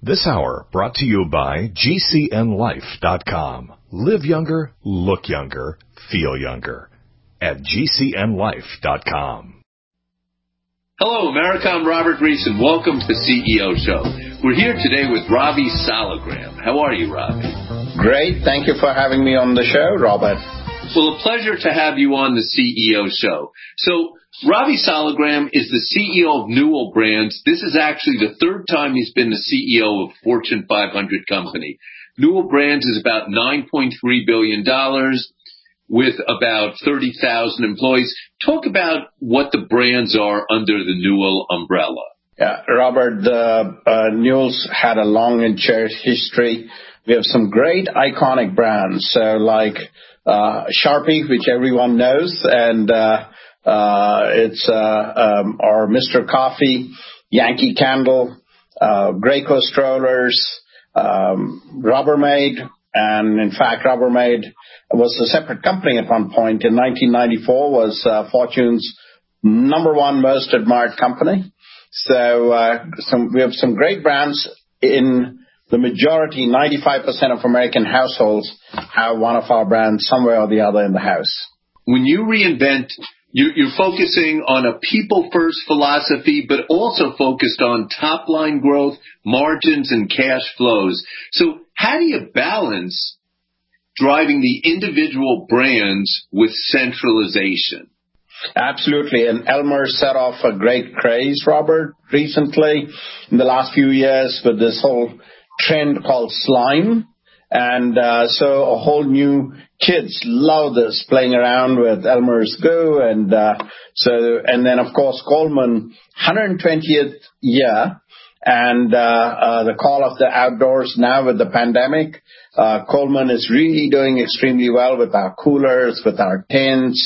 This hour brought to you by GCNLife.com. Live younger, look younger, feel younger at GCNLife.com. Hello, America. I'm Robert Reese, and welcome to the CEO Show. We're here today with Ravi Saligram. How are you, Ravi? Great. Thank you for having me on the show, Robert. Well, a pleasure to have you on the CEO Show. So, Ravi Saligram is the CEO of Newell Brands. This is actually the third time he's been the CEO of a Fortune 500 company. Newell Brands is about $9.3 billion with about 30,000 employees. Talk about what the brands are under the Newell umbrella. Yeah, Robert, Newell's had a long and cherished history. We have some great iconic brands, so like Sharpie, which everyone knows, and it's our Mr. Coffee, Yankee Candle, Graco Strollers, Rubbermaid, and in fact, Rubbermaid was a separate company at one point. In 1994, was Fortune's number one most admired company. So we have some great brands. In the majority, 95% of American households have one of our brands somewhere or the other in the house. When you reinvent, you're focusing on a people-first philosophy, but also focused on top-line growth, margins, and cash flows. So how do you balance driving the individual brands with centralization? Absolutely. And Elmer set off a great craze, Robert, recently in the last few years with this whole trend called slime. And so a whole new kids love this, playing around with Elmer's Go. And then, of course, Coleman, 120th year. And the call of the outdoors now with the pandemic. Coleman is really doing extremely well with our coolers, with our tents.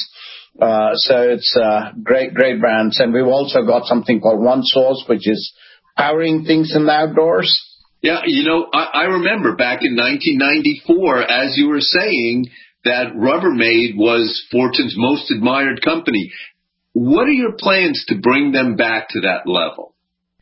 So it's great brands. And we've also got something called OneSource, which is powering things in the outdoors. Yeah, I remember back in 1994, as you were saying, that Rubbermaid was Fortune's most admired company. What are your plans to bring them back to that level?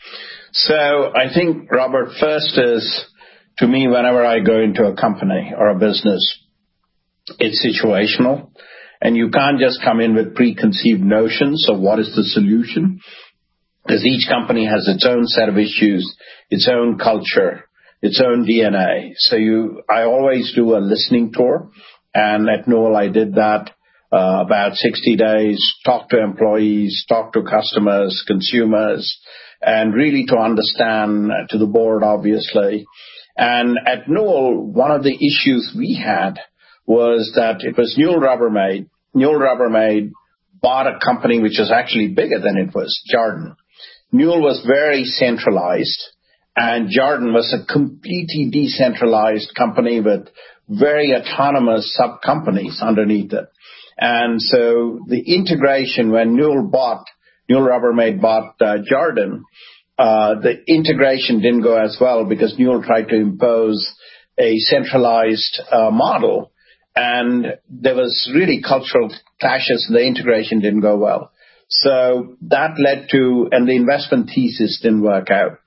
So I think, Robert, first is, to me, whenever I go into a company or a business, it's situational. And you can't just come in with preconceived notions of what is the solution, because each company has its own set of issues, its own culture, its own DNA. So I always do a listening tour. And at Newell, I did that about 60 days, talk to employees, talk to customers, consumers, and really to understand, to the board, obviously. And at Newell, one of the issues we had was that it was Newell Rubbermaid. Newell Rubbermaid bought a company which was actually bigger than it was, Jarden. Newell was very centralized, and Jarden was a completely decentralized company with very autonomous sub-companies underneath it. And so the integration, when Newell Rubbermaid bought Jarden, the integration didn't go as well because Newell tried to impose a centralized model. And there was really cultural clashes, and the integration didn't go well. So that led to, and the investment thesis didn't work out.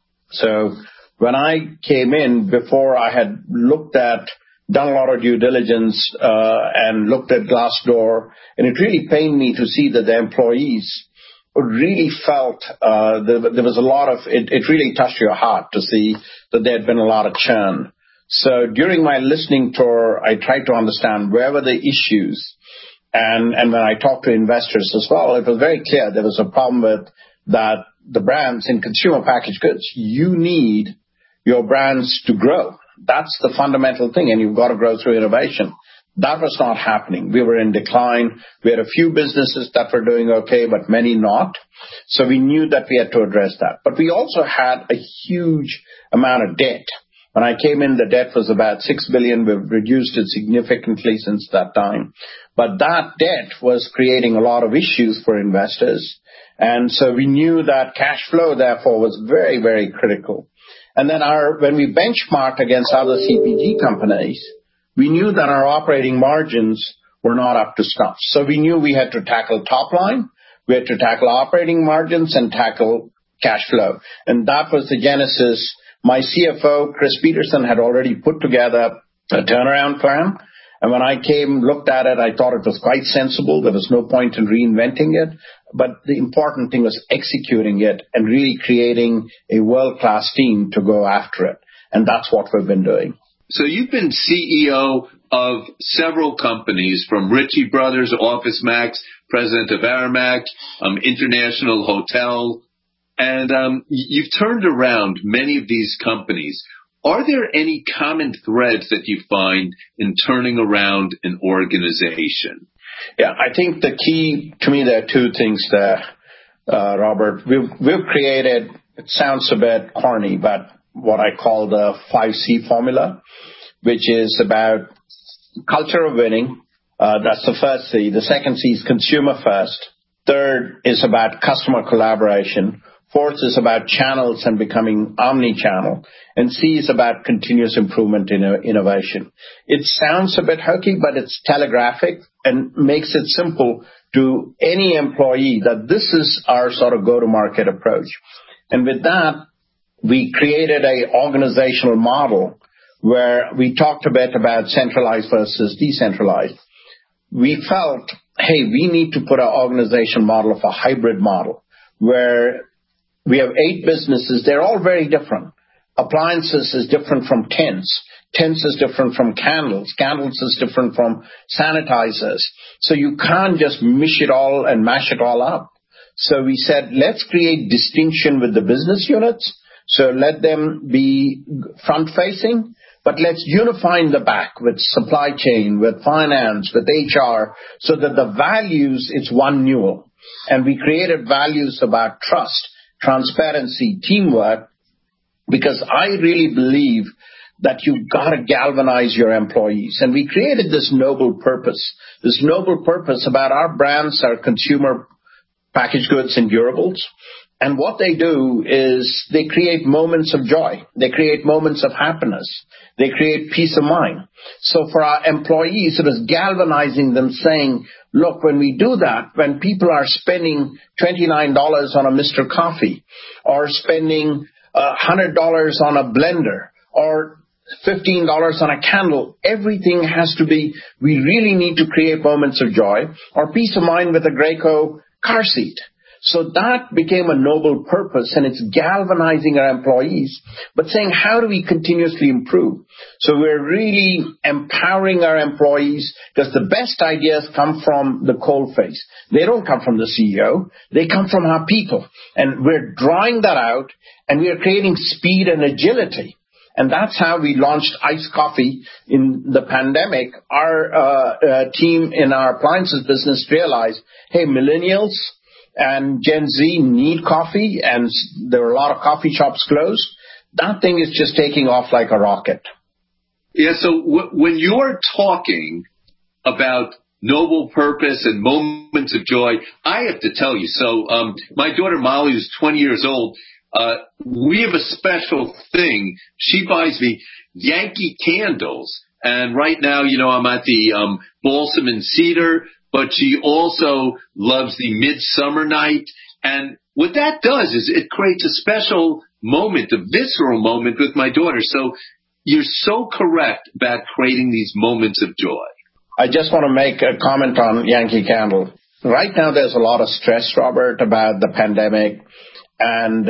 So when I came in, before I had done a lot of due diligence and looked at Glassdoor, and it really pained me to see that the employees really felt there was a lot of, it really touched your heart to see that there had been a lot of churn. So during my listening tour, I tried to understand where were the issues. And when I talked to investors as well, it was very clear there was a problem with that the brands in consumer packaged goods. You need your brands to grow. That's the fundamental thing, and you've got to grow through innovation. That was not happening. We were in decline. We had a few businesses that were doing okay, but many not. So we knew that we had to address that. But we also had a huge amount of debt. When I came in, the debt was about $6 billion. We've reduced it significantly since that time. But that debt was creating a lot of issues for investors. And so we knew that cash flow, therefore, was very, very critical. And then when we benchmarked against other CPG companies, we knew that our operating margins were not up to snuff. So we knew we had to tackle top line, we had to tackle operating margins, and tackle cash flow. And that was the genesis My CFO, Chris Peterson, had already put together a turnaround plan. And when I looked at it, I thought it was quite sensible. There was no point in reinventing it. But the important thing was executing it and really creating a world-class team to go after it. And that's what we've been doing. So you've been CEO of several companies, from Ritchie Brothers, OfficeMax, president of Aramark, International Hotel, and you've turned around many of these companies. Are there any common threads that you find in turning around an organization? Yeah, I think the key, to me, there are two things there, Robert. We've created, it sounds a bit corny, but what I call the 5C formula, which is about culture of winning. That's the first C. The second C is consumer first. Third is about customer collaboration. Fourth is about channels and becoming omni-channel. And C is about continuous improvement in innovation. It sounds a bit hokey, but it's telegraphic and makes it simple to any employee that this is our sort of go-to-market approach. And with that, we created an organizational model where we talked a bit about centralized versus decentralized. We felt, hey, we need to put our organization model of a hybrid model where we have 8 businesses. They're all very different. Appliances is different from tents. Tents is different from candles. Candles is different from sanitizers. So you can't just mish it all and mash it all up. So we said, let's create distinction with the business units. So let them be front-facing, but let's unify in the back with supply chain, with finance, with HR, so that the values, it's one Newell. And we created values about trust, transparency, teamwork, because I really believe that you've got to galvanize your employees. And we created this noble purpose about our brands are consumer packaged goods and durables. And what they do is they create moments of joy. They create moments of happiness. They create peace of mind. So for our employees, it was galvanizing them, saying, look, when we do that, when people are spending $29 on a Mr. Coffee or spending $100 on a blender or $15 on a candle, everything has to be, we really need to create moments of joy or peace of mind with a Graco car seat. So that became a noble purpose, and it's galvanizing our employees, but saying, how do we continuously improve? So we're really empowering our employees, because the best ideas come from the coalface. They don't come from the CEO. They come from our people. And we're drawing that out, and we are creating speed and agility. And that's how we launched iced coffee in the pandemic. Our team in our appliances business realized, hey, millennials and Gen Z need coffee, and there are a lot of coffee shops closed. That thing is just taking off like a rocket. Yeah, so when you're talking about noble purpose and moments of joy, I have to tell you, so my daughter Molly, who's 20 years old, we have a special thing. She buys me Yankee candles. And right now, I'm at the Balsam and Cedar, but she also loves the Midsummer Night. And what that does is it creates a special moment, a visceral moment with my daughter. So you're so correct about creating these moments of joy. I just want to make a comment on Yankee Candle. Right now, there's a lot of stress, Robert, about the pandemic. And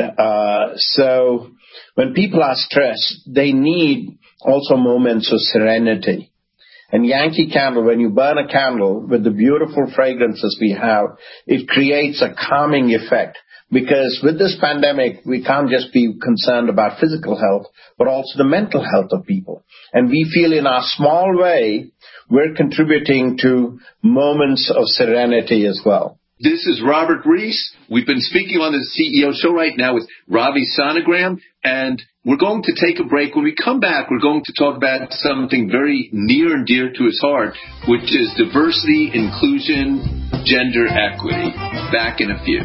so when people are stressed, they need also moments of serenity. And Yankee Candle, when you burn a candle with the beautiful fragrances we have, it creates a calming effect. Because with this pandemic, we can't just be concerned about physical health, but also the mental health of people. And we feel in our small way, we're contributing to moments of serenity as well. This is Robert Reese. We've been speaking on the CEO show right now with Ravi Sanagram, and we're going to take a break. When we come back, we're going to talk about something very near and dear to his heart, which is diversity, inclusion, gender equity. Back in a few.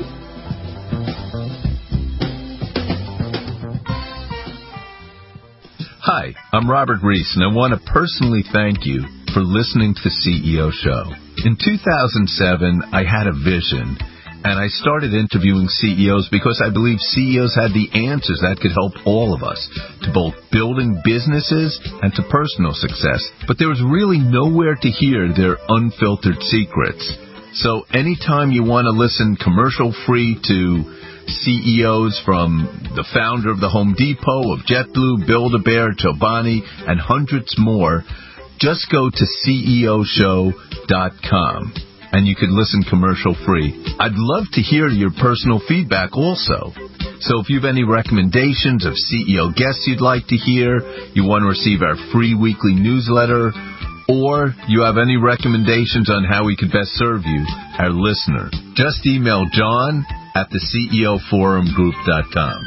Hi, I'm Robert Reese, and I want to personally thank you for listening to the CEO Show. In 2007, I had a vision, And I started interviewing CEOs because I believe CEOs had the answers that could help all of us to both building businesses and to personal success. But there was really nowhere to hear their unfiltered secrets. So anytime you want to listen commercial-free to CEOs from the founder of the Home Depot, of JetBlue, Build-A-Bear, Chobani, and hundreds more, just go to ceoshow.com. And you could listen commercial-free. I'd love to hear your personal feedback also. So if you have any recommendations of CEO guests you'd like to hear, you want to receive our free weekly newsletter, or you have any recommendations on how we could best serve you, our listener, just email John at theceoforumgroup.com.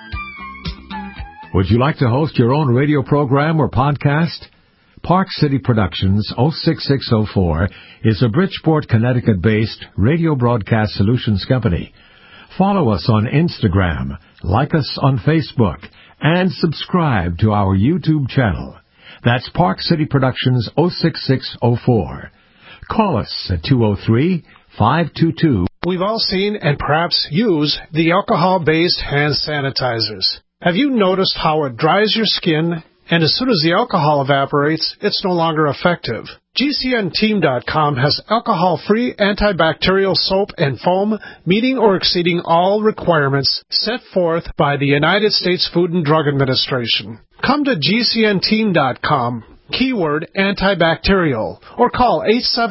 Would you like to host your own radio program or podcast? Park City Productions 06604 is a Bridgeport, Connecticut-based radio broadcast solutions company. Follow us on Instagram, like us on Facebook, and subscribe to our YouTube channel. That's Park City Productions 06604. Call us at 203-522. We've all seen and perhaps use the alcohol-based hand sanitizers. Have you noticed how it dries your skin, and as soon as the alcohol evaporates, it's no longer effective? GCNteam.com has alcohol-free antibacterial soap and foam meeting or exceeding all requirements set forth by the United States Food and Drug Administration. Come to GCNteam.com, keyword antibacterial, or call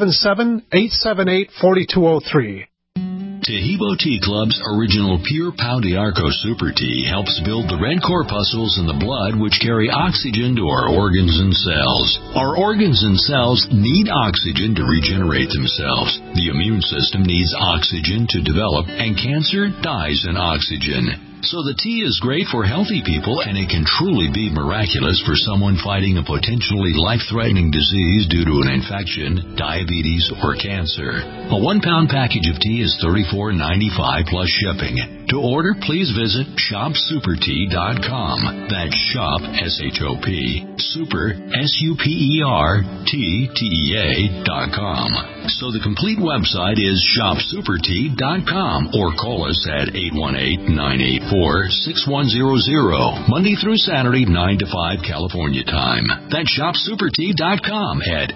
877-878-4203. Tahibo Tea Club's original Pure Pau d'Arco Super Tea helps build the red corpuscles in the blood which carry oxygen to our organs and cells. Our organs and cells need oxygen to regenerate themselves. The immune system needs oxygen to develop, and cancer dies in oxygen. So the tea is great for healthy people, and it can truly be miraculous for someone fighting a potentially life-threatening disease due to an infection, diabetes, or cancer. A 1-pound package of tea is $34.95 plus shipping. To order, please visit shopsupertea.com. That's shop, S-H-O-P, super, SUPERTTEA.com. So the complete website is shopsupertea.com, or call us at 818-984-6100, Monday through Saturday, 9 to 5 California time. That's shopsupertea.com at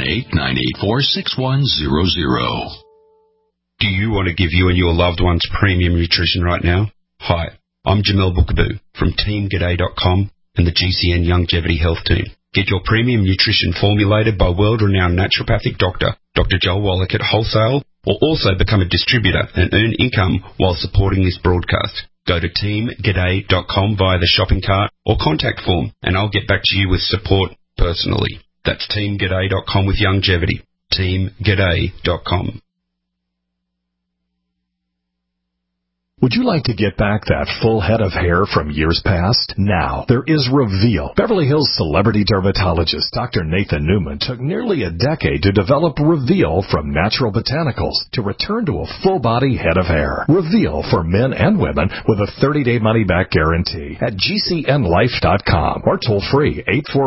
818-984-6100. Do you want to give you and your loved ones premium nutrition right now? Hi, I'm Jamel Bookaboo from TeamG'day.com and the GCN Longevity Health Team. Get your premium nutrition formulated by world-renowned naturopathic doctor, Dr. Joel Wallach at wholesale, or also become a distributor and earn income while supporting this broadcast. Go to TeamG'day.com via the shopping cart or contact form, and I'll get back to you with support personally. That's TeamG'day.com with longevity. TeamG'day.com. Would you like to get back that full head of hair from years past? Now, there is Reveal. Beverly Hills celebrity dermatologist Dr. Nathan Newman took nearly a decade to develop Reveal from natural botanicals to return to a full-body head of hair. Reveal for men and women with a 30-day money-back guarantee at GCNlife.com or toll-free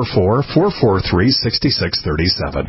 844-443-6637.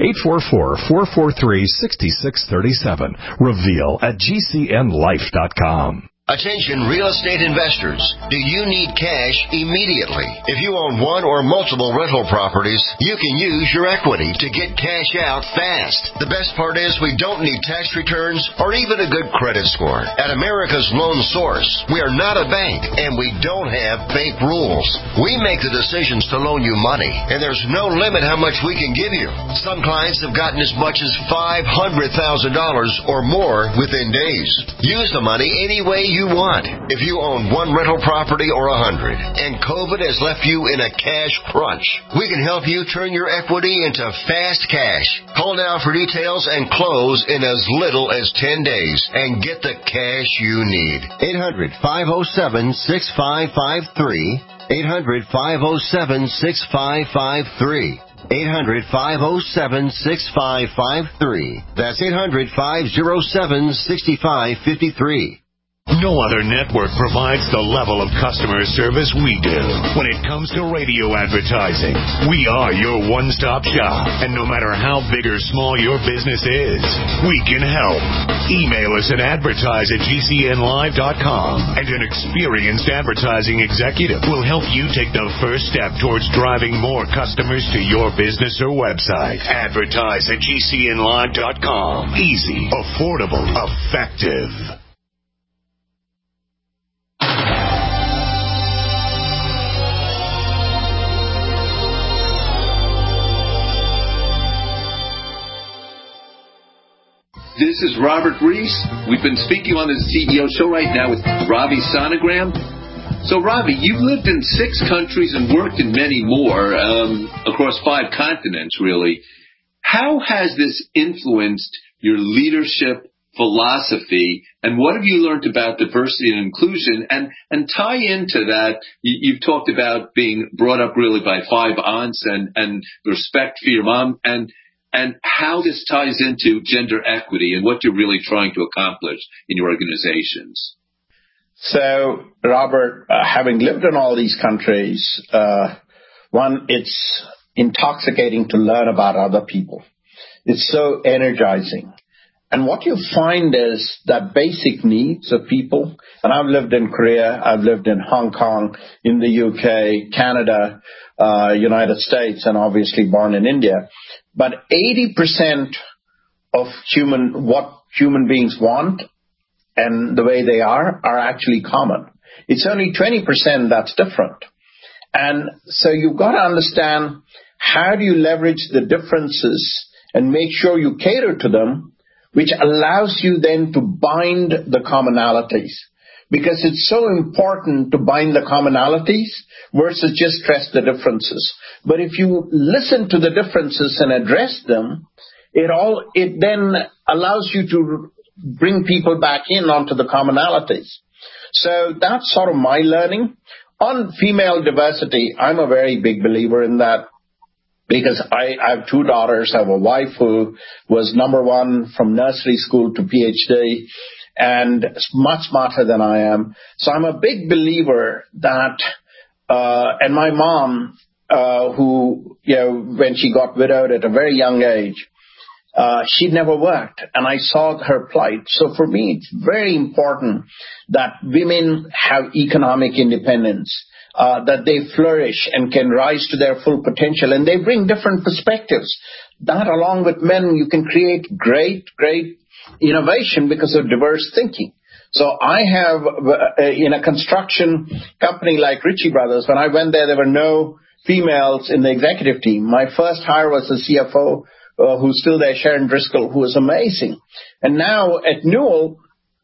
844-443-6637. Reveal at GCNlife.com. Attention real estate investors. Do you need cash immediately? If you own one or multiple rental properties, you can use your equity to get cash out fast. The best part is we don't need tax returns or even a good credit score. At America's Loan Source, we are not a bank and we don't have bank rules. We make the decisions to loan you money, and there's no limit how much we can give you. Some clients have gotten as much as $500,000 or more within days. Use the money any way you want. If you own one rental property or 100 and COVID has left you in a cash crunch, we can help you turn your equity into fast cash. Call now for details and close in as little as 10 days and get the cash you need. 800-507-6553. 800-507-6553. 800-507-6553. That's 800-507-6553. No other network provides the level of customer service we do. When it comes to radio advertising, we are your one-stop shop. And no matter how big or small your business is, we can help. Email us at advertise@gcnlive.com, and an experienced advertising executive will help you take the first step towards driving more customers to your business or website. Advertise@gcnlive.com. Easy, affordable, effective. This is Robert Reese. We've been speaking on the CEO Show right now with Ravi Sonogram. So, Ravi, you've lived in 6 countries and worked in many more, across 5 continents, really. How has this influenced your leadership philosophy, and what have you learned about diversity and inclusion? And tie into that, you've talked about being brought up really by 5 aunts and respect for your mom, and how this ties into gender equity and what you're really trying to accomplish in your organizations. So, Robert, having lived in all these countries, one, it's intoxicating to learn about other people. It's so energizing. And what you find is that basic needs of people, and I've lived in Korea, I've lived in Hong Kong, in the UK, Canada, United States, and obviously born in India. But 80% of what human beings want and the way they are actually common. It's only 20% that's different. And so you've got to understand, how do you leverage the differences and make sure you cater to them, which allows you then to bind the commonalities. Because it's so important to bind the commonalities versus just stress the differences. But if you listen to the differences and address them, it then allows you to bring people back in onto the commonalities. So that's sort of my learning. On female diversity, I'm a very big believer in that, because I have 2 daughters. I have a wife who was number 1 from nursery school to PhD, and much smarter than I am. So I'm a big believer that, and my mom, who, when she got widowed at a very young age, she'd never worked, and I saw her plight. So for me, it's very important that women have economic independence, that they flourish and can rise to their full potential, and they bring different perspectives. That, along with men, you can create great innovation because of diverse thinking. So I have, in a construction company like Ritchie Brothers, when I went there were no females in the executive team. My first hire was a CFO who's still there, Sharon Driscoll, who was amazing. And now at Newell,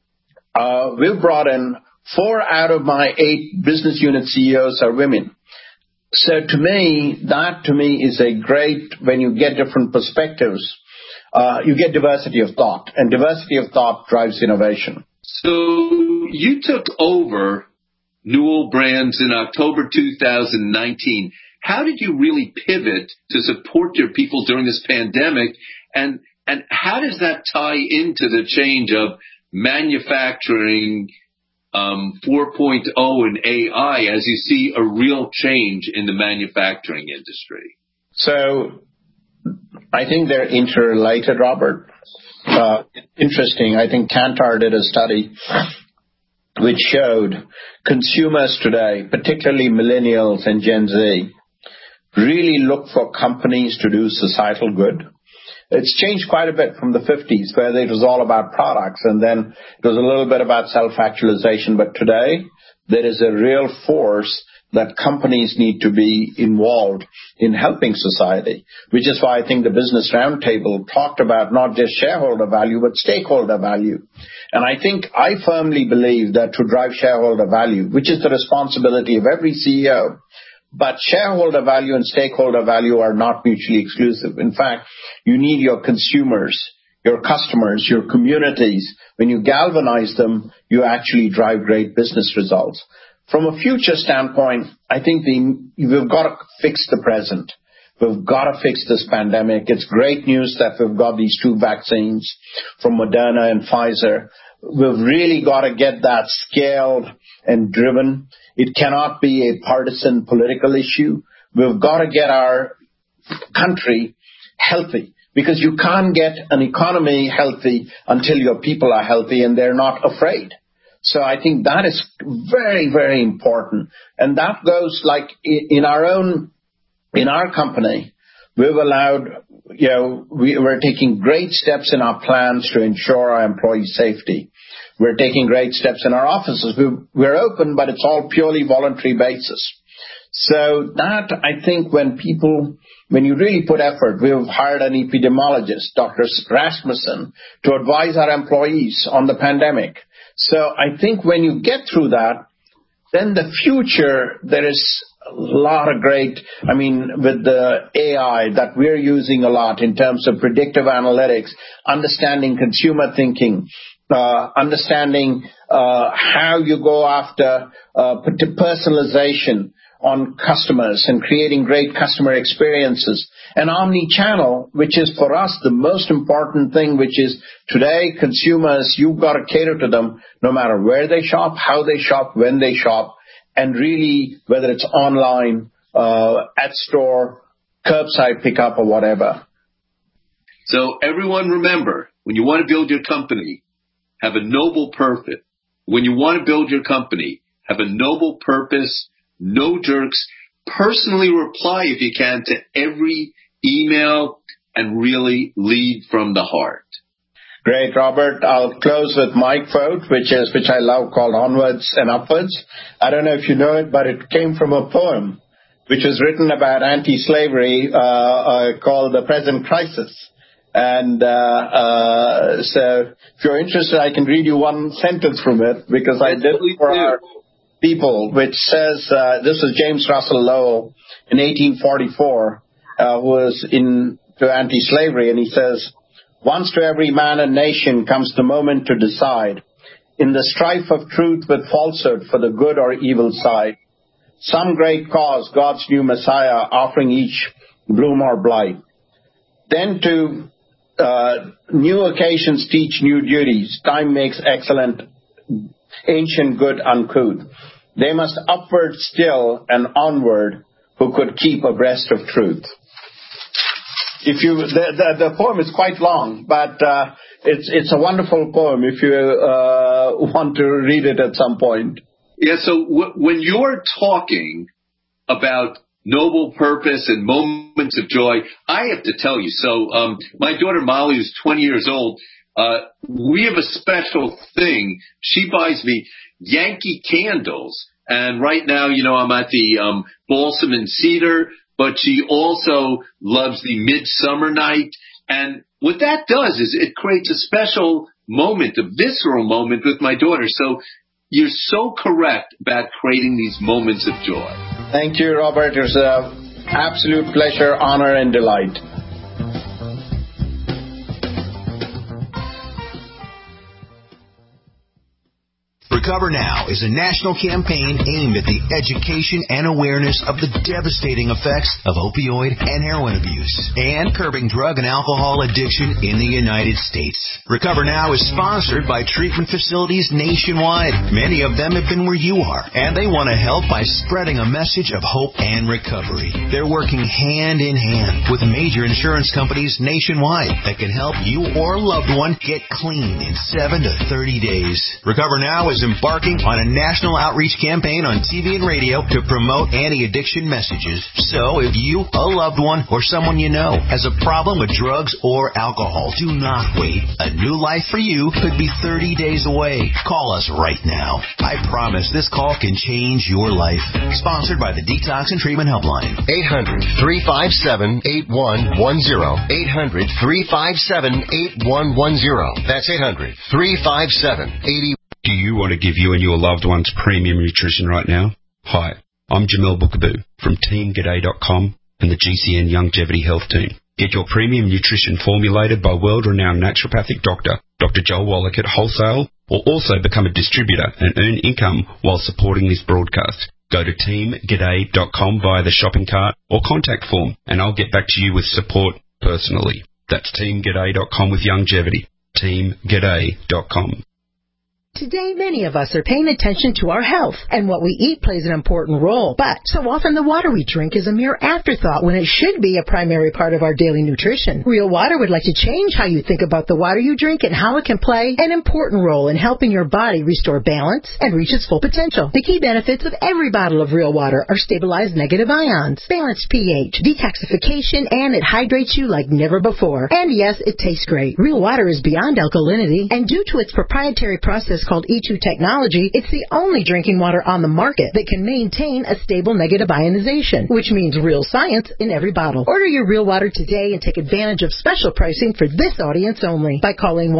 we've brought in 4 out of my 8 business unit CEOs are women. So that to me is a great, when you get different perspectives, you get diversity of thought, and diversity of thought drives innovation. So you took over Newell Brands in October 2019. How did you really pivot to support your people during this pandemic? And how does that tie into the change of manufacturing 4.0 and AI as you see a real change in the manufacturing industry? So I think they're interrelated, Robert. Interesting. I think Kantar did a study which showed consumers today, particularly millennials and Gen Z, really look for companies to do societal good. It's changed quite a bit from the 50s, where it was all about products, and then it was a little bit about self-actualization. But today, there is a real force that companies need to be involved in helping society, which is why I think the Business Roundtable talked about not just shareholder value, but stakeholder value. And I firmly believe that to drive shareholder value, which is the responsibility of every CEO, but shareholder value and stakeholder value are not mutually exclusive. In fact, you need your consumers, your customers, your communities. When you galvanize them, you actually drive great business results. From a future standpoint, I think we've got to fix the present. We've got to fix this pandemic. It's great news that we've got these 2 vaccines from Moderna and Pfizer. We've really got to get that scaled and driven. It cannot be a partisan political issue. We've got to get our country healthy, because you can't get an economy healthy until your people are healthy and they're not afraid. So I think that is very, very important. And that goes like in our company, we've allowed, we're taking great steps in our plans to ensure our employee safety. We're taking great steps in our offices. We're open, but it's all purely voluntary basis. So that, I think, when you really put effort, we've hired an epidemiologist, Dr. Rasmussen, to advise our employees on the pandemic. So I think when you get through that, then the future, there is a lot of great, with the AI that we're using a lot in terms of predictive analytics, understanding consumer thinking, understanding how you go after personalization on customers and creating great customer experiences. And omni-channel, which is for us the most important thing, which is today consumers, you've got to cater to them no matter where they shop, how they shop, when they shop, and really whether it's online, at store, curbside pickup or whatever. So everyone remember, when you want to build your company, have a noble purpose. When you want to build your company, have a noble purpose. No jerks. Personally reply if you can to every email and really lead from the heart. Great, Robert. I'll close with my quote, which I love, called Onwards and Upwards. I don't know if you know it, but it came from a poem which was written about anti-slavery called The Present Crisis. And so if you're interested, I can read you one sentence from it, because I did it for our people, which says, this was James Russell Lowell in 1844, who was into anti-slavery, and he says, "Once to every man and nation comes the moment to decide, in the strife of truth with falsehood for the good or evil side, some great cause, God's new Messiah, offering each bloom or blight. Then to new occasions teach new duties, time makes excellent ancient good uncouth. They must upward still and onward who could keep abreast of truth." The poem is quite long, but it's a wonderful poem if you want to read it at some point. Yeah, so when you're talking about noble purpose and moments of joy, I have to tell you, so my daughter Molly, who's 20 years old, we have a special thing. She buys me Yankee candles. And right now, I'm at the Balsam and Cedar, but she also loves the Midsummer Night. And what that does is it creates a special moment, a visceral moment with my daughter. So you're so correct about creating these moments of joy. Thank you, Robert. It was an absolute pleasure, honor, and delight. Recover Now is a national campaign aimed at the education and awareness of the devastating effects of opioid and heroin abuse and curbing drug and alcohol addiction in the United States. Recover Now is sponsored by treatment facilities nationwide. Many of them have been where you are, and they want to help by spreading a message of hope and recovery. They're working hand in hand with major insurance companies nationwide that can help you or a loved one get clean in 7 to 30 days. Recover Now is embarking on a national outreach campaign on TV and radio to promote anti-addiction messages. So if you, a loved one, or someone you know has a problem with drugs or alcohol, do not wait. A new life for you could be 30 days away. Call us right now. I promise this call can change your life. Sponsored by the Detox and Treatment Helpline. 800-357-8110. 800-357-8110. That's 800-357-8110. Do you want to give you and your loved ones premium nutrition right now? Hi, I'm Jamel Bookaboo from TeamGaday.com and the GCN Longevity Health Team. Get your premium nutrition formulated by world-renowned naturopathic doctor, Dr. Joel Wallach at Wholesale, or also become a distributor and earn income while supporting this broadcast. Go to TeamGaday.com via the shopping cart or contact form, and I'll get back to you with support personally. That's TeamGaday.com with longevity. TeamGaday.com. Today, many of us are paying attention to our health, and what we eat plays an important role. But so often the water we drink is a mere afterthought when it should be a primary part of our daily nutrition. Real Water would like to change how you think about the water you drink and how it can play an important role in helping your body restore balance and reach its full potential. The key benefits of every bottle of Real Water are stabilized negative ions, balanced pH, detoxification, and it hydrates you like never before. And yes, it tastes great. Real Water is beyond alkalinity, and due to its proprietary process called E2 technology, it's the only drinking water on the market that can maintain a stable negative ionization, which means real science in every bottle. Order your Real Water today and take advantage of special pricing for this audience only by calling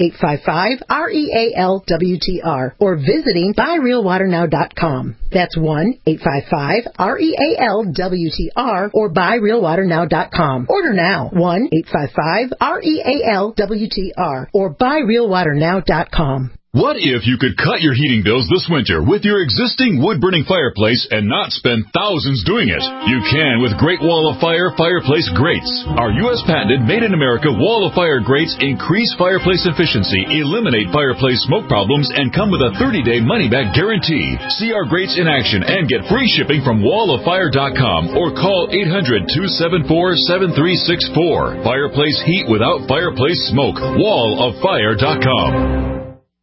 1-855-REAL-WTR or visiting buyrealwaternow.com. That's 1-855-REAL-WTR or buyrealwaternow.com. Order now. 1-855-REAL-WTR or buyrealwaternow.com. What if you could cut your heating bills this winter with your existing wood-burning fireplace and not spend thousands doing it? You can with Great Wall of Fire fireplace grates. Our U.S. patented made-in-America Wall of Fire grates increase fireplace efficiency, eliminate fireplace smoke problems, and come with a 30-day money-back guarantee. See our grates in action and get free shipping from walloffire.com or call 800-274-7364. Fireplace heat without fireplace smoke. walloffire.com.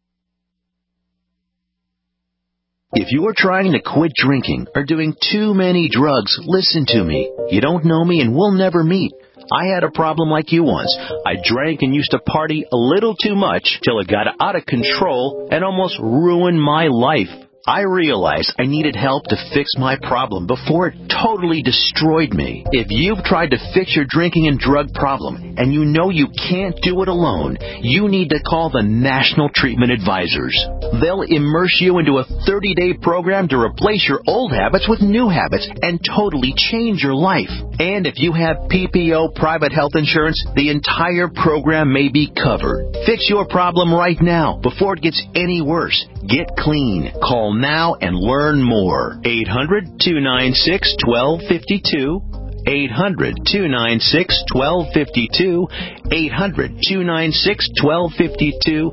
If you are trying to quit drinking or doing too many drugs, listen to me. You don't know me and we'll never meet. I had a problem like you once. I drank and used to party a little too much till it got out of control and almost ruined my life. I realized I needed help to fix my problem before it totally destroyed me. If you've tried to fix your drinking and drug problem and you know you can't do it alone, you need to call the National Treatment Advisors. They'll immerse you into a 30-day program to replace your old habits with new habits and totally change your life. And if you have PPO private health insurance, the entire program may be covered. Fix your problem right now before it gets any worse. Get clean. Call now and learn more. 800-296-1252. 800-296-1252. 800-296-1252.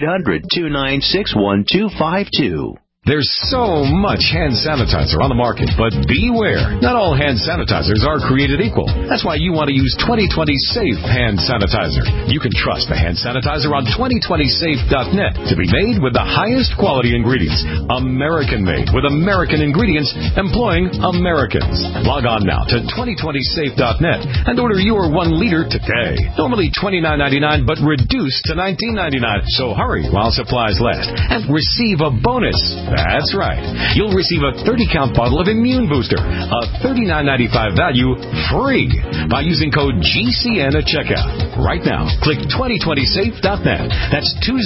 800-296-1252. There's so much hand sanitizer on the market, but beware. Not all hand sanitizers are created equal. That's why you want to use 2020 Safe Hand Sanitizer. You can trust the hand sanitizer on 2020safe.net to be made with the highest quality ingredients. American-made with American ingredients, employing Americans. Log on now to 2020safe.net and order your 1 liter today. Normally $29.99, but reduced to $19.99. So hurry while supplies last and receive a bonus. That's right. You'll receive a 30-count bottle of Immune Booster, a $39.95 value, free by using code GCN at checkout. Right now, click 2020safe.net. That's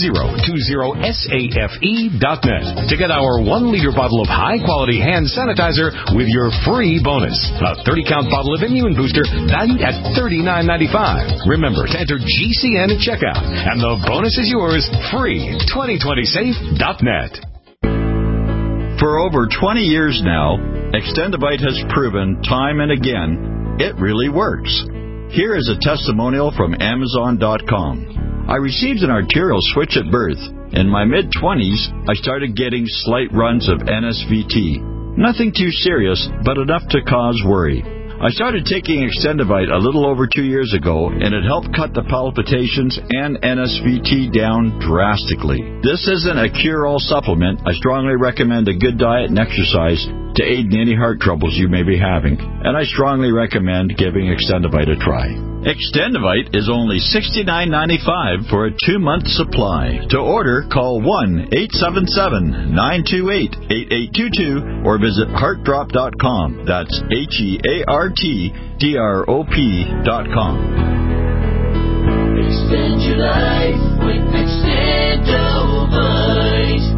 2020safe.net to get our 1 liter bottle of high-quality hand sanitizer with your free bonus. A 30-count bottle of Immune Booster valued at $39.95. Remember to enter GCN at checkout, and the bonus is yours, free. 2020safe.net. For over 20 years now, Extendivite has proven time and again it really works. Here is a testimonial from Amazon.com. I received an arterial switch at birth. In my mid-20s, I started getting slight runs of NSVT. Nothing too serious, but enough to cause worry. I started taking Extendivite a little over 2 years ago, and it helped cut the palpitations and NSVT down drastically. This isn't a cure-all supplement. I strongly recommend a good diet and exercise to aid in any heart troubles you may be having, and I strongly recommend giving Extendivite a try. Extendivite is only $69.95 for a 2-month supply. To order, call 1-877-928-8822 or visit heartdrop.com. That's HEARTDROP.com. Extend your life with Extendivite.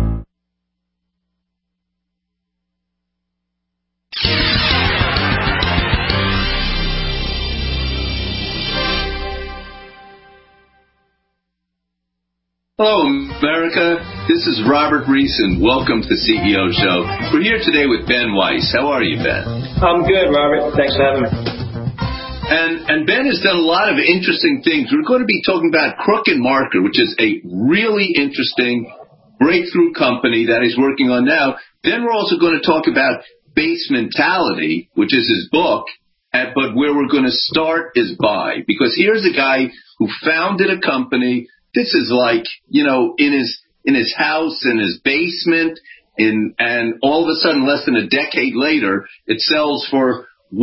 Hello, America. This is Robert Reese, and welcome to the CEO Show. We're here today with Ben Weiss. How are you, Ben? I'm good, Robert. Thanks for having me. And Ben has done a lot of interesting things. We're going to be talking about Crook and Marker, which is a really interesting breakthrough company that he's working on now. Then we're also going to talk about Base Mentality, which is his book, but where we're going to start is by. Because here's a guy who founded a company. This is like, in his house, in his basement, and all of a sudden, less than a decade later, it sells for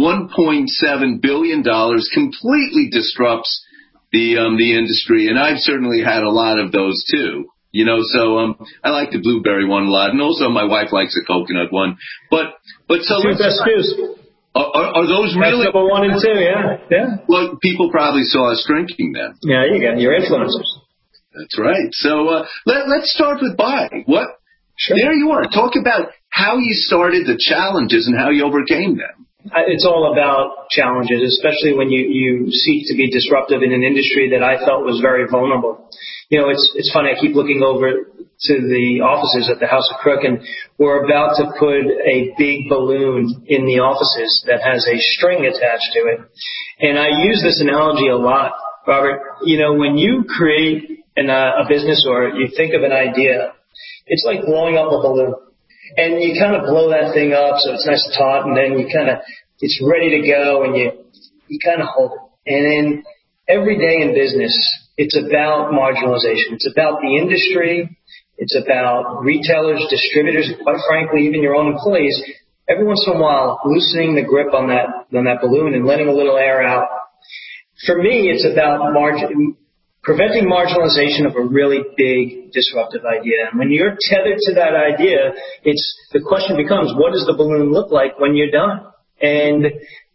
$1.7 billion, completely disrupts the industry. And I've certainly had a lot of those too. So I like the blueberry one a lot, and also my wife likes the coconut one. But so two best news. Are those really number 1 and 2? Yeah. Well, people probably saw us drinking then. Yeah, you got your influencers. That's right. So let's start with Buy. What? Sure. There you are. Talk about how you started, the challenges, and how you overcame them. It's all about challenges, especially when you seek to be disruptive in an industry that I felt was very vulnerable. It's funny. I keep looking over to the offices at the House of Crook, and we're about to put a big balloon in the offices that has a string attached to it. And I use this analogy a lot, Robert. When you create a business or you think of an idea, it's like blowing up a balloon. And you kind of blow that thing up so it's nice and taut, and then it's ready to go, and you kind of hold it. And then every day in business, it's about marginalization. It's about the industry. It's about retailers, distributors, and quite frankly, even your own employees. Every once in a while, loosening the grip on that balloon and letting a little air out. For me, it's about preventing marginalization of a really big disruptive idea. And when you're tethered to that idea, the question becomes, what does the balloon look like when you're done? And,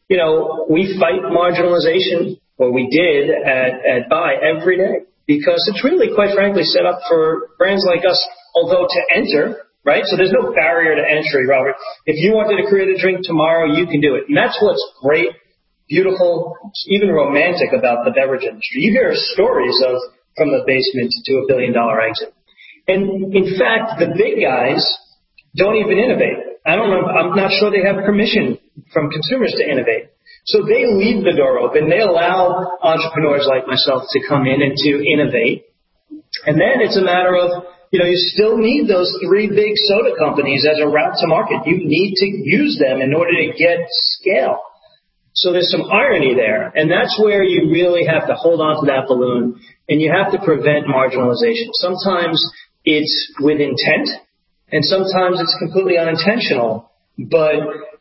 we fight marginalization, or we did at Buy every day, because it's really, quite frankly, set up for brands like us, although to enter, right? So there's no barrier to entry, Robert. If you wanted to create a drink tomorrow, you can do it. And that's what's great, beautiful, even romantic about the beverage industry. You hear stories from the basement to $1 billion exit. And in fact, the big guys don't even innovate. I'm not sure they have permission from consumers to innovate. So they leave the door open. They allow entrepreneurs like myself to come in and to innovate. And then it's a matter of, you still need those 3 big soda companies as a route to market. You need to use them in order to get scale. So there's some irony there, and that's where you really have to hold on to that balloon, and you have to prevent marginalization. Sometimes it's with intent, and sometimes it's completely unintentional, but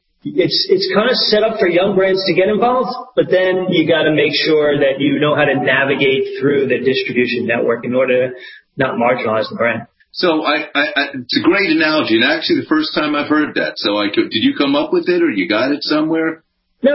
it's kind of set up for young brands to get involved, but then you got to make sure that you know how to navigate through the distribution network in order to not marginalize the brand. So it's a great analogy, and actually the first time I've heard that. So did you come up with it, or you got it somewhere? No,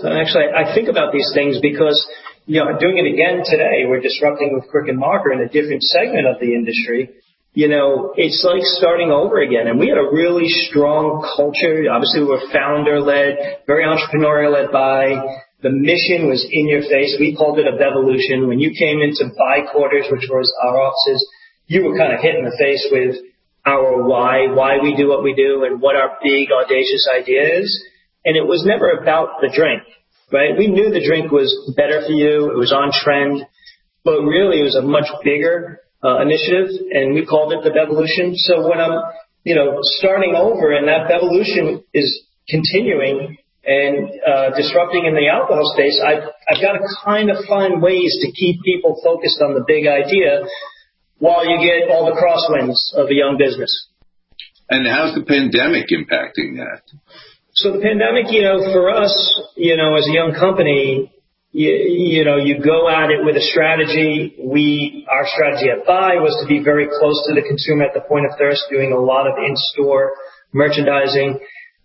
I think about these things because, doing it again today, we're disrupting with Crick and Marker in a different segment of the industry. It's like starting over again. And we had a really strong culture. Obviously, we were founder-led, very entrepreneurial-led Buy. The mission was in your face. We called it a Bevolution. When you came into Buy quarters, which was our offices, you were kind of hit in the face with our why we do what we do, and what our big, audacious idea is. And it was never about the drink, right? We knew the drink was better for you. It was on trend, but really it was a much bigger initiative, and we called it the Bevolution. So when I'm, starting over and that Bevolution is continuing and disrupting in the alcohol space, I've got to kind of find ways to keep people focused on the big idea while you get all the crosswinds of a young business. And how's the pandemic impacting that? So the pandemic, for us, as a young company, you go at it with a strategy. Our strategy at Buy was to be very close to the consumer at the point of thirst, doing a lot of in-store merchandising.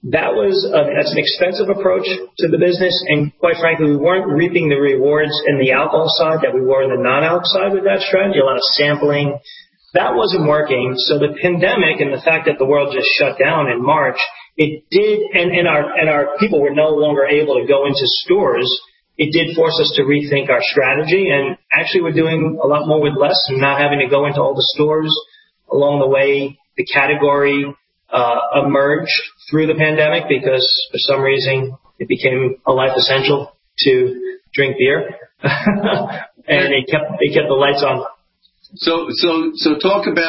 That's an expensive approach to the business, and quite frankly, we weren't reaping the rewards in the alcohol side that we were in the non-alcohol side with that strategy. A lot of sampling. That wasn't working. So the pandemic and the fact that the world just shut down in March, it did, and our people were no longer able to go into stores. It did force us to rethink our strategy, and actually we're doing a lot more with less and not having to go into all the stores. Along the way, the category emerged through the pandemic because for some reason it became a life essential to drink beer, and it kept the lights on. So talk about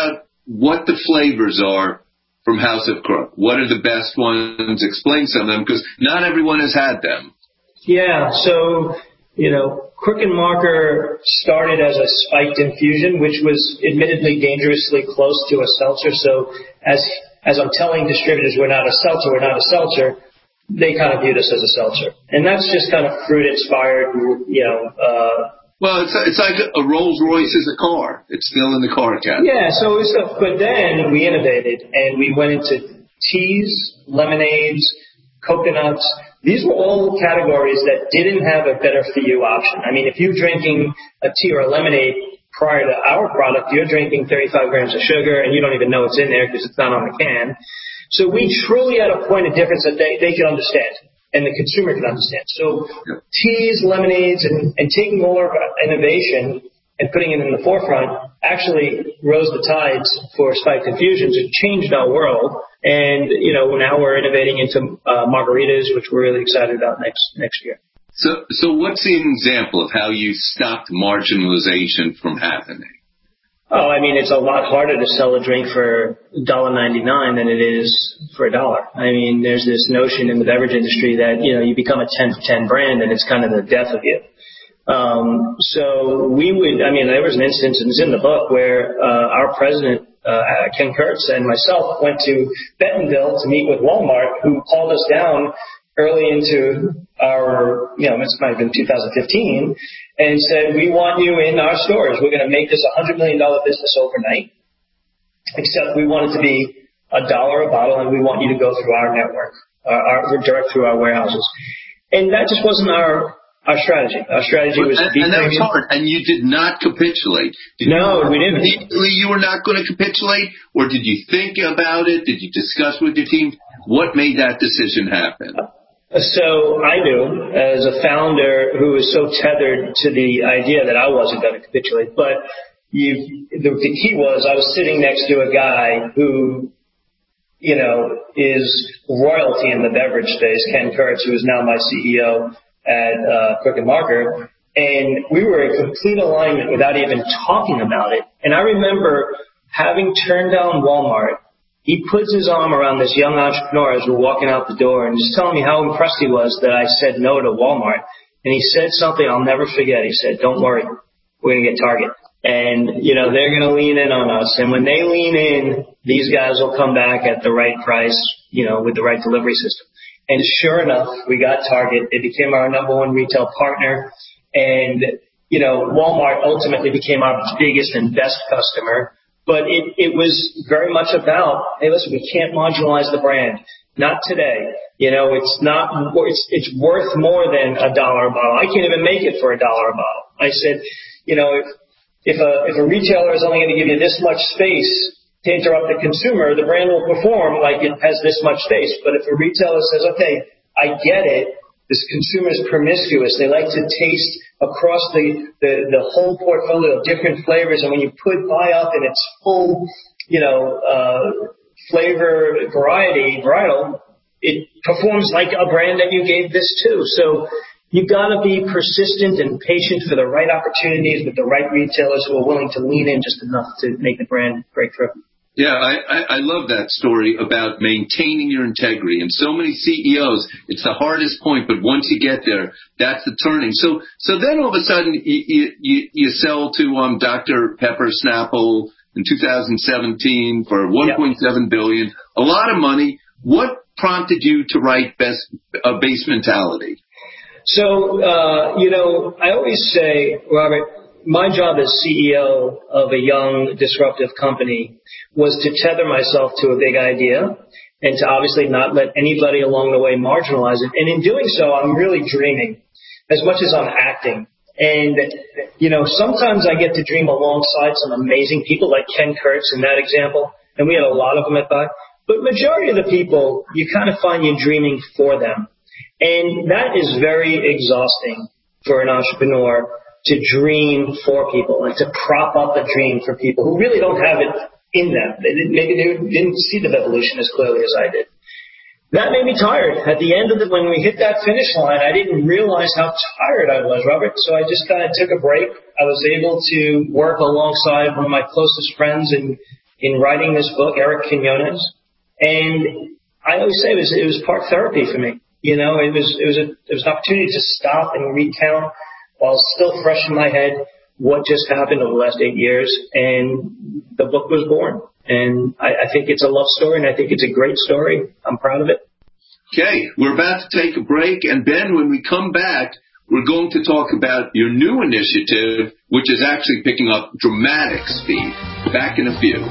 what the flavors are from House of Crook. What are the best ones? Explain some of them, because not everyone has had them. Yeah, so, Crook and Marker started as a spiked infusion, which was admittedly dangerously close to a seltzer. So as I'm telling distributors we're not a seltzer, they kind of viewed us as a seltzer. And that's just kind of fruit-inspired, Well, it's like a Rolls Royce is a car. It's still in the car category. Yeah, but then we innovated, and we went into teas, lemonades, coconuts. These were all categories that didn't have a better-for-you option. I mean, if you're drinking a tea or a lemonade prior to our product, you're drinking 35 grams of sugar, and you don't even know it's in there because it's not on the can. So we truly had a point of difference that they could understand, and the consumer could understand. So teas, lemonades, and taking more of innovation and putting it in the forefront actually rose the tides for spiked infusions. It changed our world. And, now we're innovating into margaritas, which we're really excited about next year. So what's an example of how you stopped marginalization from happening? Oh, I mean, it's a lot harder to sell a drink for $1.99 than it is for $1. I mean, there's this notion in the beverage industry that, you become a 10 for 10 brand and it's kind of the death of you. So there was an instance, and it's in the book, where our president, Ken Kurtz, and myself went to Bentonville to meet with Walmart, who called us down early into our, this might have been 2015, and said, we want you in our stores. We're going to make this a $100 million business overnight, except we want it to be $1 a bottle, and we want you to go through our network, direct through our warehouses. And that just wasn't our strategy. Our strategy was to be and that was hard. And you did not capitulate. No, we didn't. You were not going to capitulate, or did you think about it? Did you discuss with your team? What made that decision happen? So I knew, as a founder who was so tethered to the idea that I wasn't going to capitulate. But the key was I was sitting next to a guy who, is royalty in the beverage space, Ken Kurtz, who is now my CEO at Crook and Marker, and we were in complete alignment without even talking about it. And I remember having turned down Walmart. He puts his arm around this young entrepreneur as we're walking out the door and just telling me how impressed he was that I said no to Walmart. And he said something I'll never forget. He said, "Don't worry, we're going to get Target. And, they're going to lean in on us. And when they lean in, these guys will come back at the right price, with the right delivery system." And sure enough, we got Target. It became our number one retail partner. And, Walmart ultimately became our biggest and best customer. But it was very much about, hey, listen, we can't marginalize the brand. Not today. It's worth more than $1 a bottle. I can't even make it for $1 a bottle. I said, if a retailer is only going to give you this much space to interrupt the consumer, the brand will perform like it has this much space. But if a retailer says, okay, I get it, this consumer is promiscuous, they like to taste across the whole portfolio of different flavors, and when you buy up in its full, flavor varietal, it performs like a brand that you gave this to. So you got to be persistent and patient for the right opportunities with the right retailers who are willing to lean in just enough to make the brand break through. Yeah, I love that story about maintaining your integrity. And so many CEOs, it's the hardest point, but once you get there, that's the turning. So then all of a sudden you sell to Dr. Pepper Snapple in 2017 for $1.7 billion, a lot of money. What prompted you to write Base Mentality? So, I always say, Robert, my job as CEO of a young, disruptive company was to tether myself to a big idea and to obviously not let anybody along the way marginalize it. And in doing so, I'm really dreaming as much as I'm acting. And, sometimes I get to dream alongside some amazing people like Ken Kurtz in that example. And we had a lot of them at Buck. But majority of the people, you kind of find you dreaming for them. And that is very exhausting for an entrepreneur to dream for people and to prop up a dream for people who really don't have it in them. Maybe they didn't see the evolution as clearly as I did. That made me tired. At the end of it, when we hit that finish line, I didn't realize how tired I was, Robert. So I just kind of took a break. I was able to work alongside one of my closest friends and in writing this book, Eric Quinones. And I always say it was part therapy for me. You know, it was an opportunity to stop and recount while still fresh in my head what just happened over the last 8 years. And the book was born. And I think it's a love story, and I think it's a great story. I'm proud of it. Okay, we're about to take a break. And Ben, when we come back, we're going to talk about your new initiative, which is actually picking up dramatic speed. Back in a few.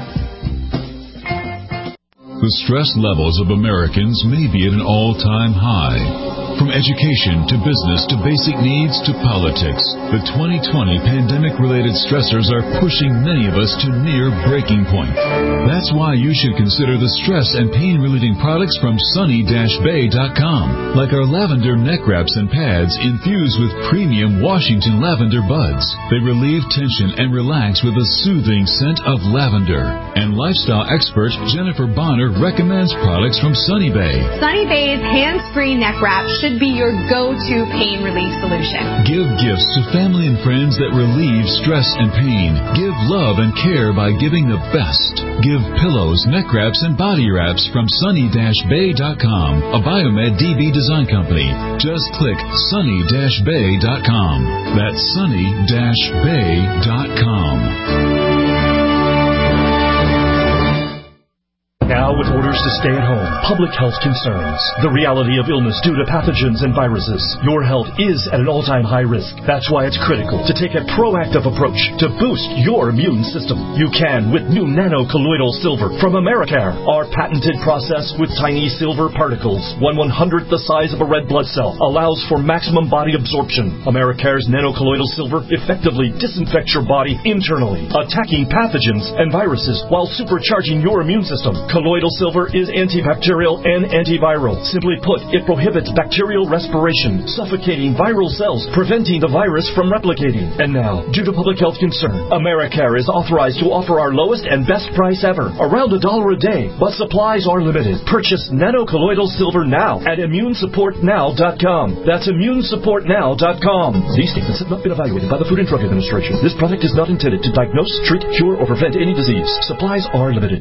The stress levels of Americans may be at an all-time high. From education to business to basic needs to politics, the 2020 pandemic-related stressors are pushing many of us to near breaking point. That's why you should consider the stress and pain-relieving products from Sunny-Bay.com, like our lavender neck wraps and pads infused with premium Washington lavender buds. They relieve tension and relax with a soothing scent of lavender. And lifestyle expert Jennifer Bonner recommends products from Sunny Bay. Sunny Bay's hands-free neck wrap should be your go-to pain relief solution. Give gifts to family and friends that relieve stress and pain. Give love and care by giving the best. Give pillows, neck wraps, and body wraps from Sunny-Bay.com, a Biomed DB design company. Just click Sunny-Bay.com. That's Sunny-Bay.com. Now, with orders to stay at home, public health concerns, the reality of illness due to pathogens and viruses, your health is at an all-time high risk. That's why it's critical to take a proactive approach to boost your immune system. You can with new nano-colloidal silver from Americare. Our patented process with tiny silver particles, 1/100th the size of a red blood cell, allows for maximum body absorption. Americare's nano-colloidal silver effectively disinfects your body internally, attacking pathogens and viruses while supercharging your immune system. Colloidal silver is antibacterial and antiviral. Simply put, it prohibits bacterial respiration, suffocating viral cells, preventing the virus from replicating. And now, due to public health concern, Americare is authorized to offer our lowest and best price ever, around $1 a day, but supplies are limited. Purchase nano-colloidal silver now at immunesupportnow.com. That's immunesupportnow.com. These statements have not been evaluated by the Food and Drug Administration. This product is not intended to diagnose, treat, cure, or prevent any disease. Supplies are limited.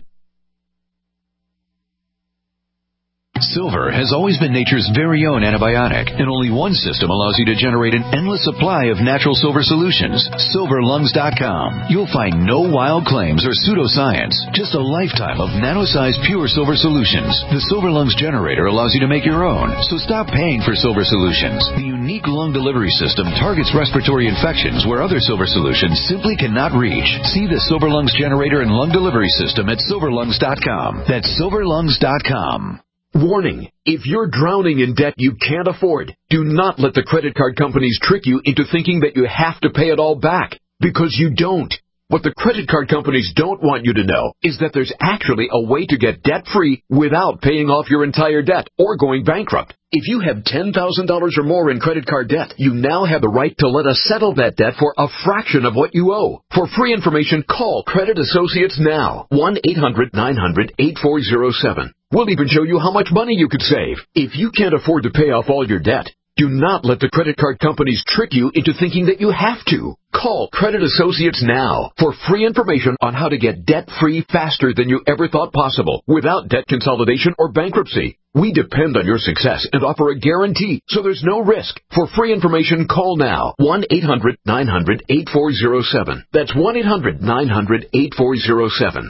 Silver has always been nature's very own antibiotic, and only one system allows you to generate an endless supply of natural silver solutions. SilverLungs.com. You'll find no wild claims or pseudoscience, just a lifetime of nano-sized pure silver solutions. The Silver Lungs generator allows you to make your own, so stop paying for silver solutions. The unique lung delivery system targets respiratory infections where other silver solutions simply cannot reach. See the Silver Lungs generator and lung delivery system at SilverLungs.com. That's SilverLungs.com. Warning, if you're drowning in debt you can't afford, do not let the credit card companies trick you into thinking that you have to pay it all back, because you don't. What the credit card companies don't want you to know is that there's actually a way to get debt-free without paying off your entire debt or going bankrupt. If you have $10,000 or more in credit card debt, you now have the right to let us settle that debt for a fraction of what you owe. For free information, call Credit Associates now. 1-800-900-8407. We'll even show you how much money you could save. If you can't afford to pay off all your debt, do not let the credit card companies trick you into thinking that you have to. Call Credit Associates now for free information on how to get debt-free faster than you ever thought possible without debt consolidation or bankruptcy. We depend on your success and offer a guarantee, so there's no risk. For free information, call now. 1-800-900-8407. That's 1-800-900-8407.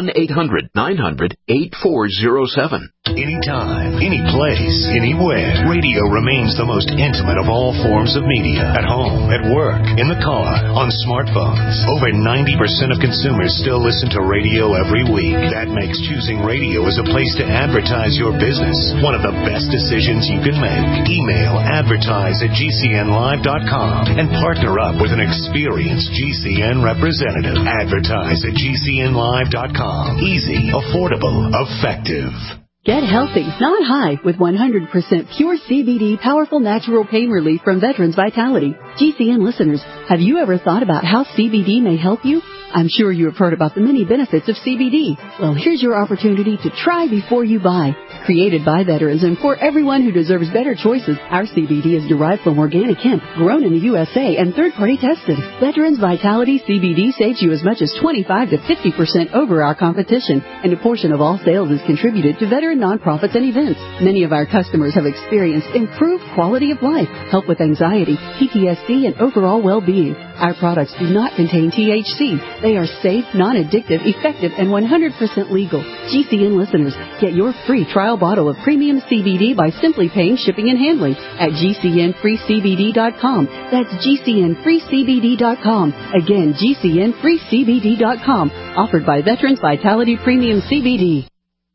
1-800-900-8407. Anytime, any place, anywhere. Radio remains the most intimate of all forms of media. At home, at work, in the car, on smartphones. Over 90% of consumers still listen to radio every week. That makes choosing radio as a place to advertise your business one of the best decisions you can make. Email advertise@gcnlive.com and partner up with an experienced GCN representative. Advertise at gcnlive.com. Easy, affordable, effective. Get healthy, not high, with 100% pure CBD powerful natural pain relief from Veterans Vitality. GCN listeners, have you ever thought about how CBD may help you? I'm sure you have heard about the many benefits of CBD. Well, here's your opportunity to try before you buy. Created by veterans and for everyone who deserves better choices, our CBD is derived from organic hemp, grown in the USA and third-party tested. Veterans Vitality CBD saves you as much as 25 to 50% over our competition, and a portion of all sales is contributed to veteran nonprofits and events. Many of our customers have experienced improved quality of life, help with anxiety, PTSD, and overall well-being. Our products do not contain THC. They are safe, non-addictive, effective, and 100% legal. GCN listeners, get your free trial bottle of premium CBD by simply paying shipping and handling at GCNFreeCBD.com. That's GCNFreeCBD.com. Again, GCNFreeCBD.com. Offered by Veterans Vitality Premium CBD.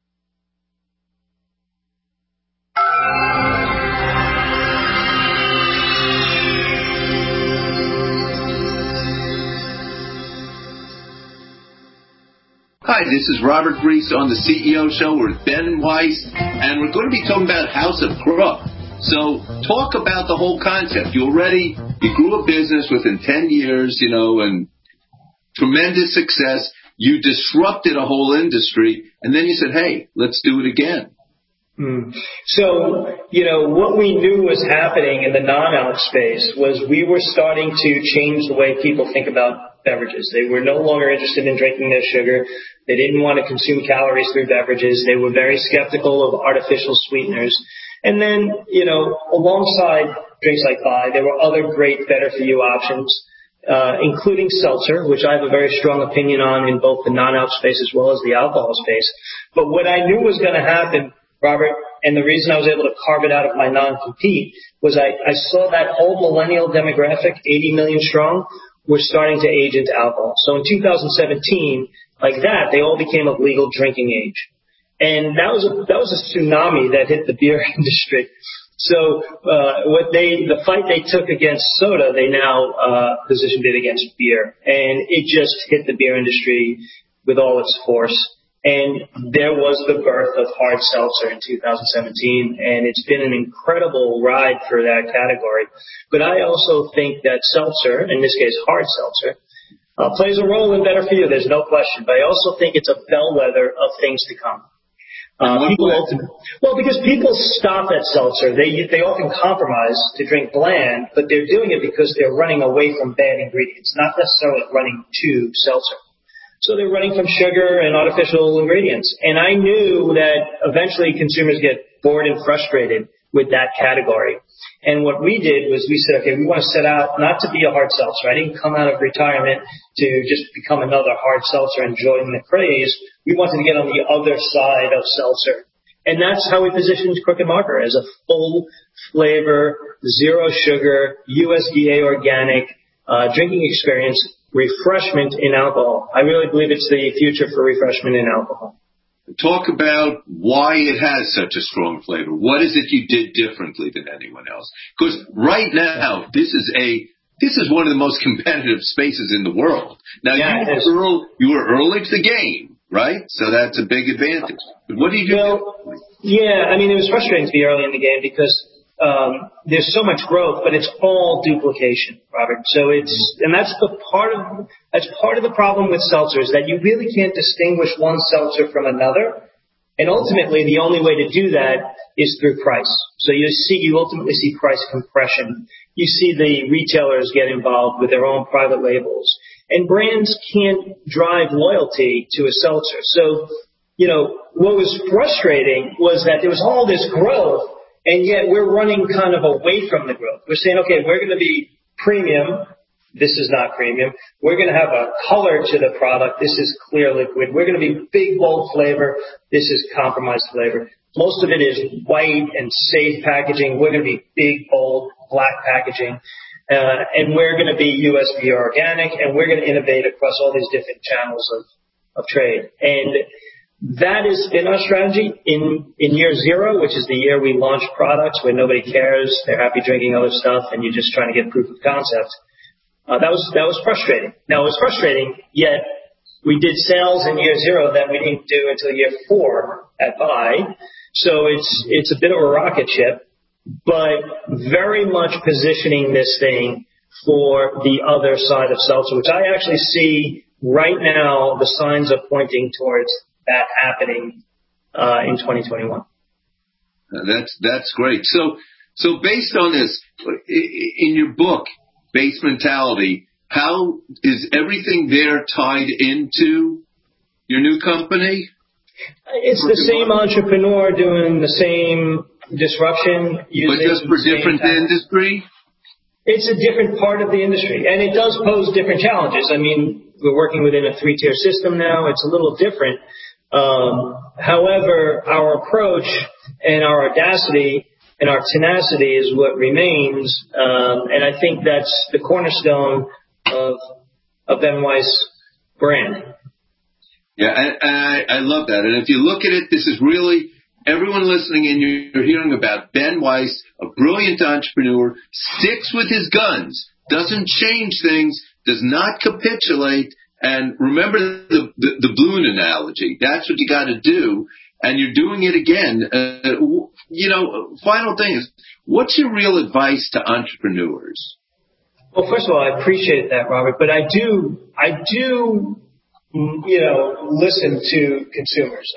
Hi, this is Robert Reese on the CEO Show. We're with Ben Weiss, and we're going to be talking about House of Crook. So talk about the whole concept. You grew a business within 10 years, and tremendous success. You disrupted a whole industry, and then you said, hey, let's do it again. So, what we knew was happening in the non-alc space was we were starting to change the way people think about beverages. They were no longer interested in drinking their sugar. They didn't want to consume calories through beverages. They were very skeptical of artificial sweeteners. And then, alongside drinks like Bai, there were other great better-for-you options, including seltzer, which I have a very strong opinion on in both the non-alc space as well as the alcohol space. But what I knew was going to happen, Robert, and the reason I was able to carve it out of my non-compete was I saw that whole millennial demographic, 80 million strong, were starting to age into alcohol. So in 2017, like that, they all became of legal drinking age. And that was a tsunami that hit the beer industry. So the fight they took against soda, they now positioned it against beer. And it just hit the beer industry with all its force. And there was the birth of hard seltzer in 2017, and it's been an incredible ride for that category. But I also think that seltzer, in this case hard seltzer, plays a role in better for you. There's no question. But I also think it's a bellwether of things to come. Because people stop at seltzer. They often compromise to drink bland, but they're doing it because they're running away from bad ingredients, not necessarily running to seltzer. So they're running from sugar and artificial ingredients. And I knew that eventually consumers get bored and frustrated with that category. And what we did was we said, okay, we want to set out not to be a hard seltzer. I didn't come out of retirement to just become another hard seltzer and join the craze. We wanted to get on the other side of seltzer. And that's how we positioned Crook & Marker as a full flavor, zero sugar, USDA organic drinking experience. Refreshment in alcohol. I really believe it's the future for refreshment in alcohol. Talk about why it has such a strong flavor. What is it you did differently than anyone else? Because right now, this is one of the most competitive spaces in the world. Now, you were early to the game, right? So that's a big advantage. But what do you do? It was frustrating to be early in the game because there's so much growth, but it's all duplication, Robert. So that's part of the problem with seltzer is that you really can't distinguish one seltzer from another. And ultimately, the only way to do that is through price. So you ultimately see price compression. You see the retailers get involved with their own private labels, and brands can't drive loyalty to a seltzer. So, what was frustrating was that there was all this growth. And yet we're running kind of away from the growth. We're saying, okay, we're going to be premium. This is not premium. We're going to have a color to the product. This is clear liquid. We're going to be big, bold flavor. This is compromised flavor. Most of it is white and safe packaging. We're going to be big, bold, black packaging. And we're going to be USDA organic. And we're going to innovate across all these different channels of trade. And that has been our strategy in year zero, which is the year we launched products where nobody cares. They're happy drinking other stuff and you're just trying to get proof of concept. That was frustrating. Now, it was frustrating, yet we did sales in year zero that we didn't do until year 4 at Bai. So it's a bit of a rocket ship, but very much positioning this thing for the other side of seltzer, which I actually see right now the signs are pointing towards that happening in 2021. That's great. So based on this, in your book, Base Mentality, how is everything there tied into your new company? It's the same entrepreneur doing the same disruption. But just for different industry? It's a different part of the industry, and it does pose different challenges. I mean, we're working within a 3-tier system now. It's a little different. However, our approach and our audacity and our tenacity is what remains, and I think that's the cornerstone of Ben Weiss brand. Yeah, I love that. And if you look at it, this is really everyone listening in. You're hearing about Ben Weiss, a brilliant entrepreneur, sticks with his guns, doesn't change things, does not capitulate. And remember the balloon analogy. That's what you got to do. And you're doing it again. Final thing is, what's your real advice to entrepreneurs? Well, first of all, I appreciate that, Robert. But I do, listen to consumers.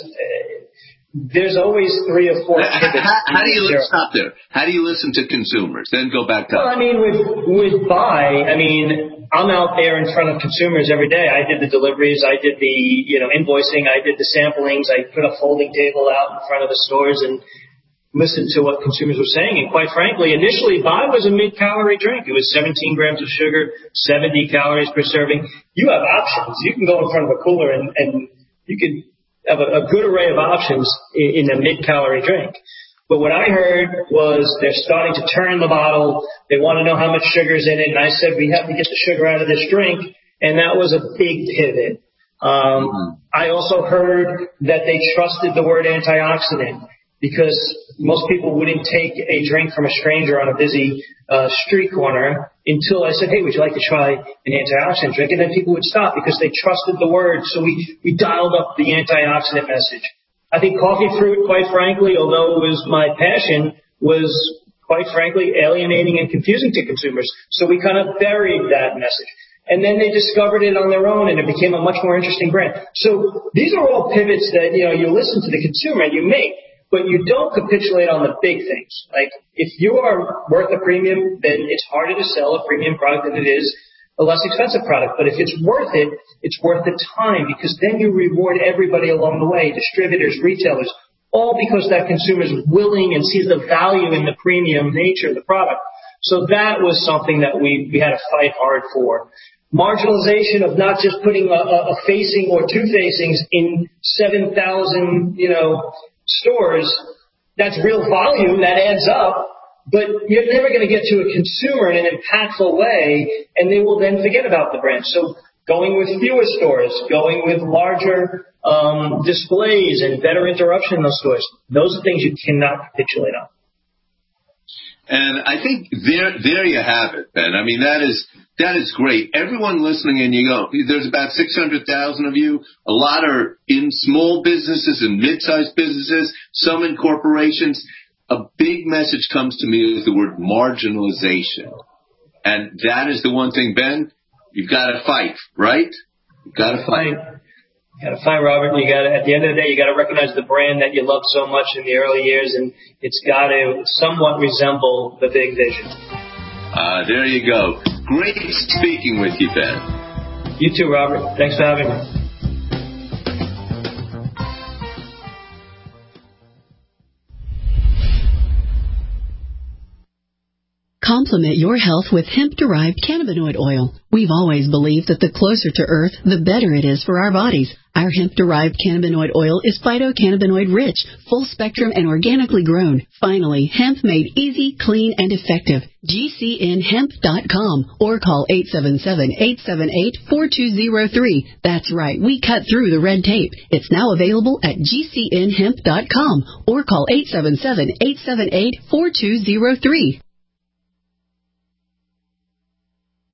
There's always 3 or 4 pivots. How do you stop there? How do you listen to consumers? Then go back to. Well, with Buy, I'm out there in front of consumers every day. I did the deliveries, I did the invoicing, I did the samplings. I put a folding table out in front of the stores and listened to what consumers were saying. And quite frankly, initially Buy was a mid-calorie drink. It was 17 grams of sugar, 70 calories per serving. You have options. You can go in front of a cooler and you can have a good array of options in a mid-calorie drink. But what I heard was they're starting to turn the bottle. They want to know how much sugar's in it. And I said, we have to get the sugar out of this drink. And that was a big pivot. I also heard that they trusted the word antioxidant, because most people wouldn't take a drink from a stranger on a busy street corner until I said, hey, would you like to try an antioxidant drink? And then people would stop because they trusted the word. So we dialed up the antioxidant message. I think coffee fruit, quite frankly, although it was my passion, was quite frankly alienating and confusing to consumers. So we kind of buried that message. And then they discovered it on their own, and it became a much more interesting brand. So these are all pivots that, you listen to the consumer and you make. But you don't capitulate on the big things. Like, if you are worth a premium, then it's harder to sell a premium product than it is a less expensive product. But if it's worth it, it's worth the time, because then you reward everybody along the way, distributors, retailers, all because that consumer is willing and sees the value in the premium nature of the product. So that was something that we had to fight hard for. Marginalization of not just putting a facing or 2 facings in 7,000, stores, that's real volume, that adds up, but you're never going to get to a consumer in an impactful way, and they will then forget about the brand. So going with fewer stores, going with larger displays and better interruption in those stores, those are things you cannot capitulate on. And I think there you have it, Ben. That is great. Everyone listening in, there's about 600,000 of you. A lot are in small businesses and mid-sized businesses, some in corporations. A big message comes to me is the word marginalization. And that is the one thing, Ben, you've got to fight, right? You've got to fight. You got to fight, Robert. At the end of the day, you got to recognize the brand that you loved so much in the early years, and it's got to somewhat resemble the big vision. There you go. Great speaking with you, Ben. You too, Robert. Thanks for having me. Complement your health with hemp-derived cannabinoid oil. We've always believed that the closer to Earth, the better it is for our bodies. Our hemp-derived cannabinoid oil is phytocannabinoid-rich, full-spectrum, and organically grown. Finally, hemp made easy, clean, and effective. GCNHemp.com or call 877-878-4203. That's right, we cut through the red tape. It's now available at GCNHemp.com or call 877-878-4203.